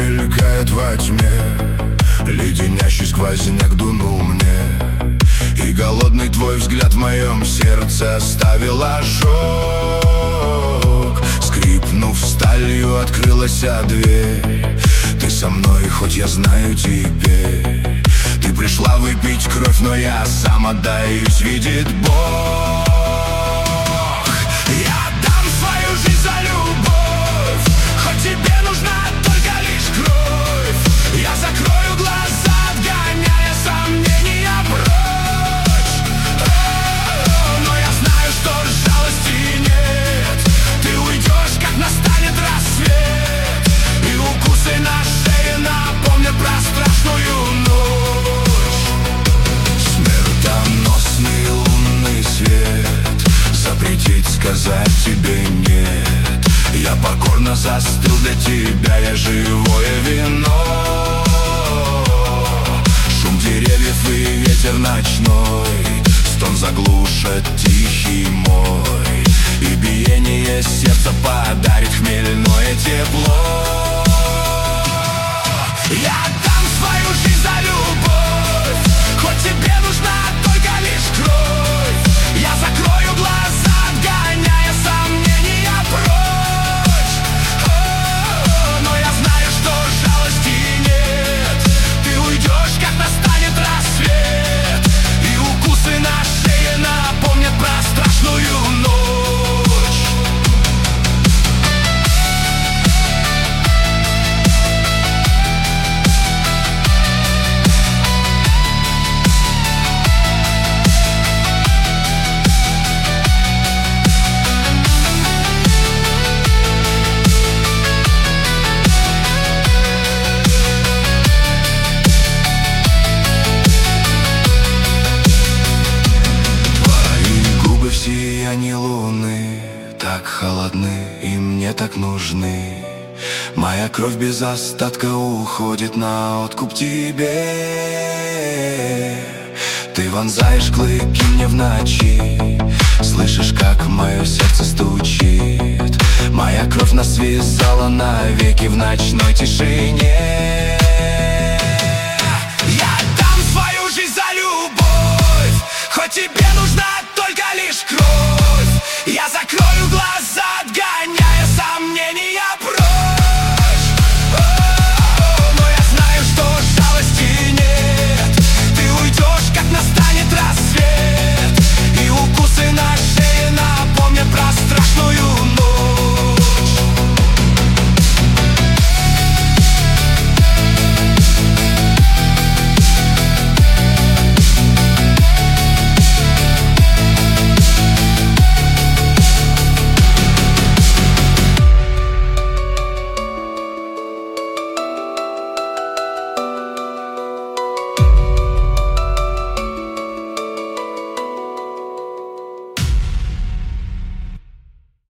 мелькает во тьме. Леденящий сквозняк дунул мне, и голодный твой взгляд в моем сердце оставил ожог. Скрипнув сталью, открылась дверь. Ты со мной, хоть я знаю теперь. Ты пришла выпить кровь, но я сам отдаюсь, видит Бог. Я отдам свою жизнь за любовь, хоть тебе нужна только лишь кровь. Я закрою глаза, отгоняя сомнения прочь. Но я знаю, что жалости нет. Ты уйдешь, как настанет рассвет, и укусы на шее напомнят про страшную ночь. Смертоносный лунный свет запретить сказать тебе нет. Я покорно застыл для тебя, я живое вино. Шум деревьев и ветер ночной, стон заглушит тихий мой, и биение сердца подарит хмельное тепло. Я отдам свою жизнь за любовь, хоть тебе нужна только лишь кровь. Я закрою глаза, отгоняя сомнения прочь. Но я знаю, что жалости нет. Ты уйдешь, как настанет рассвет, и укусы на шее напомнят про страшную ночь. Сияние луны так холодны и мне так нужны. Моя кровь без остатка уходит на откуп тебе. Ты вонзаешь клыки мне в ночи, слышишь, как мое сердце стучит. Моя кровь нас связала навеки в ночной тишине.